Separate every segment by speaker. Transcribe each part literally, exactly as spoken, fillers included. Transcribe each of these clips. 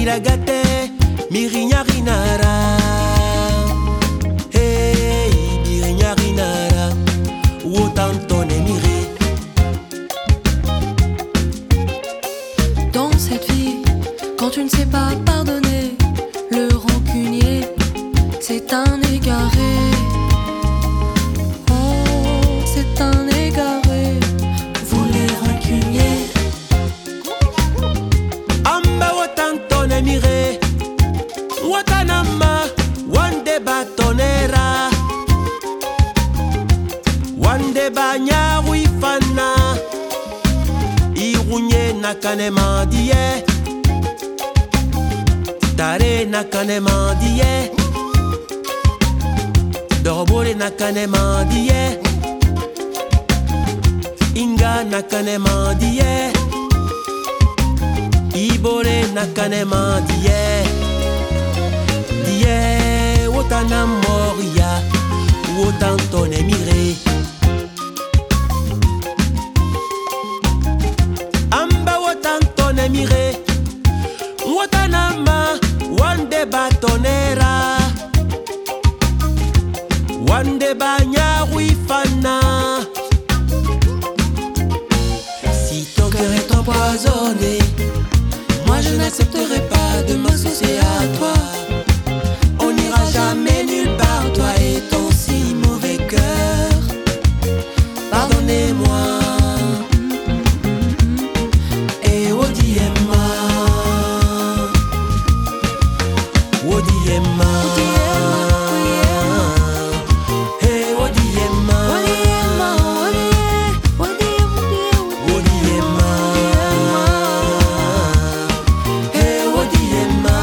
Speaker 1: miragate, miriñarinara. Hey, miriñarinara, wotantone mire.
Speaker 2: Dans cette vie, quand tu ne sais pas pardonner, le rancunier, c'est un égaré. Oh, c'est un égaré. Vous les rancuniers.
Speaker 1: Amba wotantone mire, watanama, wande batonera, wande banyawifana, irunye nakane mandiye, tare nakane mandiye, dorobore nakane mandiye, inga nakane mandiye, ibore nakane mandiye, diye wotana moria, wotantone mire. Amba wotantone mire, wotanama, wande batonera, wande banyawifana. Si ton cœur est empoisonné, moi je n'accepterai pas de m'associer à toi. On n'ira jamais nulle part, toi et ton si mauvais cœur. Pardonnez-moi. Et Wodiema, Wodiema, hey Wodiema, Wodiema, hey Wodiema.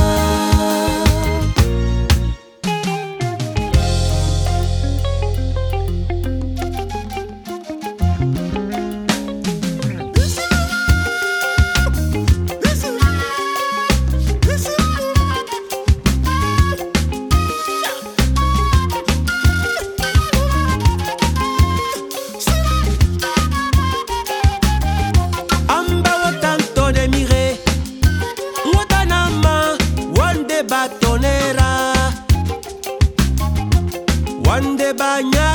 Speaker 1: Amba wotantone mire, wotanama, wande batonera, wande banya